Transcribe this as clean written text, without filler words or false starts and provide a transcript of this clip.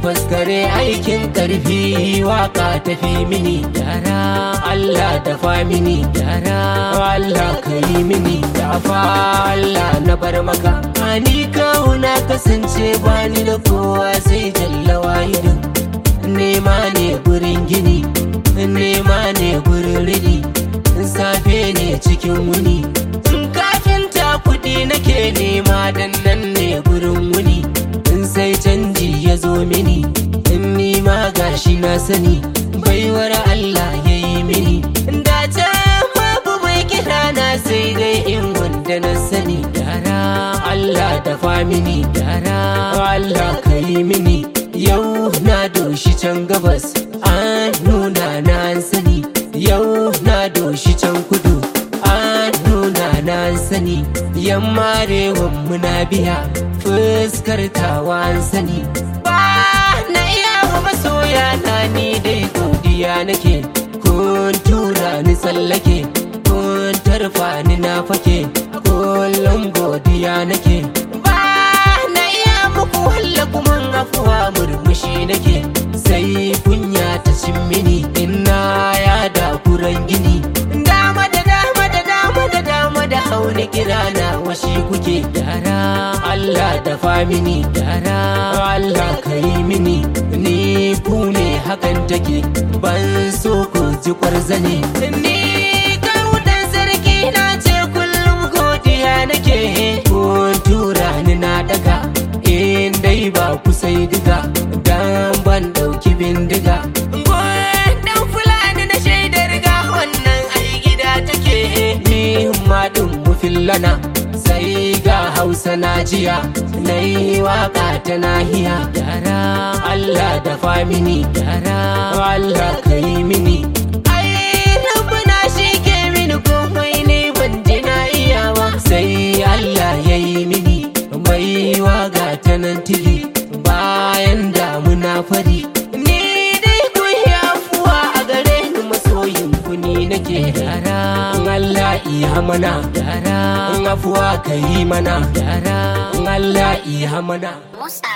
faskare aikin karfi waka tafi mini gyara Allah dafa mini gyara Allah kai mini dafa Allah na bar maka ani kauna kasance bani da kowa sai jalla wahidin nema ne gurin gini nema ne gurin rini safe ne cikin wuni kafinta kudi nake nema dan nan ne gurin wuni sai canji ya zo mini in nima gashi na sani baiwar Allah yayi mini da ta babu mai kira na sai dai in wanda na sani gyara Allah dafa mini gyara Allah kai mini yau na doshi can gabas an nuna na sani yau na doshi can kudu an nuna na sani yamma rewan muna biya fuskar tawan sani ba na iya wa masoya na ni dai godiya nake kun tura ni tsallake kun tarfa ni na fake kullum godiya nake ba na iya muku walla kuma afuwa murmushi nake sai kunya ta cin mini ina ya da kuran gini dama da dama da dama da dama da hauni kira na washi kuke gyara Allah dafa mini gyara Allah kai mini ni ku ne hakan take ban so ku ji kwarzane ni kautan sarki na ce kullum godiya nake kun tura ni na daga in dai ba ku sai diga dan ban dauki bindiga dan fulani na shaidar ga wannan ai gida take ni ma din mu fillana sai ga Hausa na jiya nayi waka ta nahiya gyara Allah dafa mini gyara Allah kai mini ai rabbana shi ke mini komai ne ban ji na iyawa sai Allah yayi mini mai waga ta nan tili bayan damuna fari ni dai ku yi afuwa a gare ni masoyin ku ni nake gyara Allah iya mana gyara afuwa kai mana gyara Allah iya mana